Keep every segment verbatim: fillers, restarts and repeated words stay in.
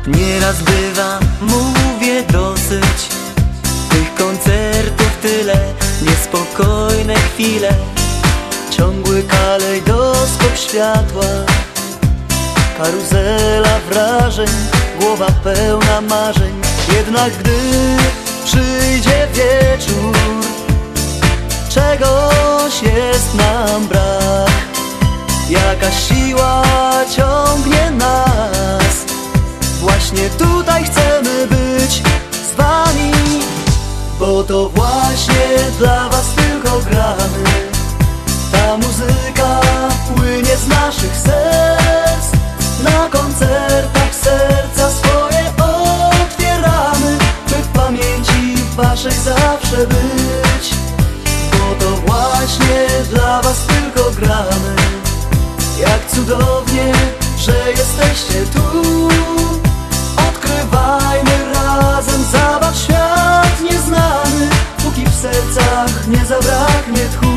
Nieraz bywa, mówię dosyć tych koncertów, tyle niespokojne chwile, ciągły kalejdoskop światła, karuzela wrażeń, głowa pełna marzeń. Jednak gdy przyjdzie wieczór, czegoś jest nam brak. Jakaś siła ciągnie nas, właśnie tutaj chcemy być z wami, bo to właśnie dla was tylko gramy. Ta muzyka płynie z naszych serc, na koncertach serca swoje otwieramy, by w pamięci waszej zawsze być, bo to właśnie dla was tylko gramy. Jak cudownie, że jesteście tu, odkrywajmy razem zabaw świat nieznany, póki w sercach nie zabraknie tchu.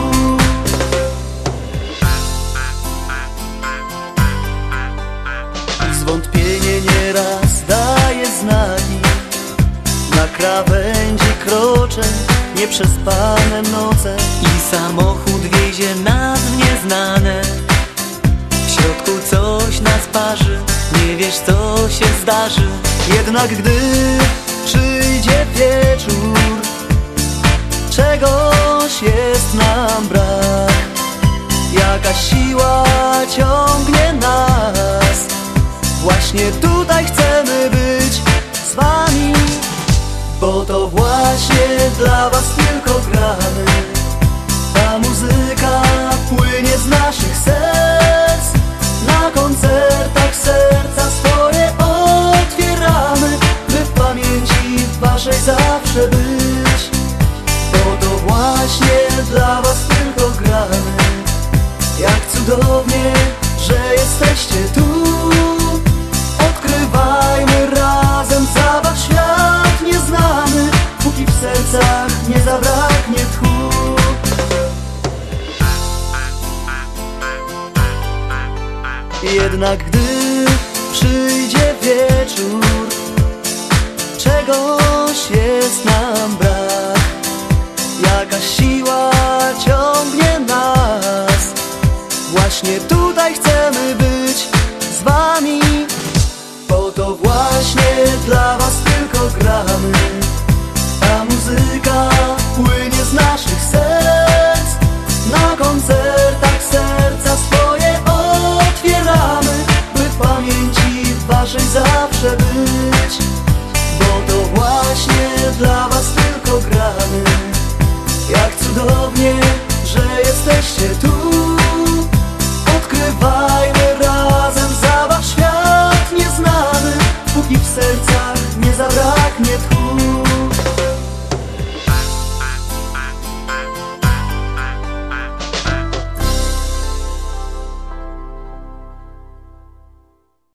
Zwątpienie nieraz daje znaki, na krawędzi kroczę nieprzespane noce i samochód wiezie nas w nieznane. W środku coś nas parzy, nie wiesz co się zdarzy. Jednak gdy przyjdzie wieczór, czegoś jest nam brak. Jakaś siła ciągnie nas, właśnie tutaj chcemy być z wami, bo to właśnie dla was tylko gramy. Ta muzyka płynie z naszych serc, na koncertach serca swoje otwieramy, by w pamięci waszej zawsze być, bo to właśnie dla was tylko gramy. Jak cudownie, że jesteście tu, odkrywajmy razem zabaw świat nieznany, póki w sercach nie zabraknie tchu. Jednak gdy przyjdzie wieczór, czegoś jest nam brak. Jakaś siła ciągnie nas, właśnie tutaj chcemy być z wami, bo to właśnie dla was tylko gramy. Ta muzyka płynie z naszych serc, na koncertach serca swoje otwieramy, by w pamięci waszej zawsze być,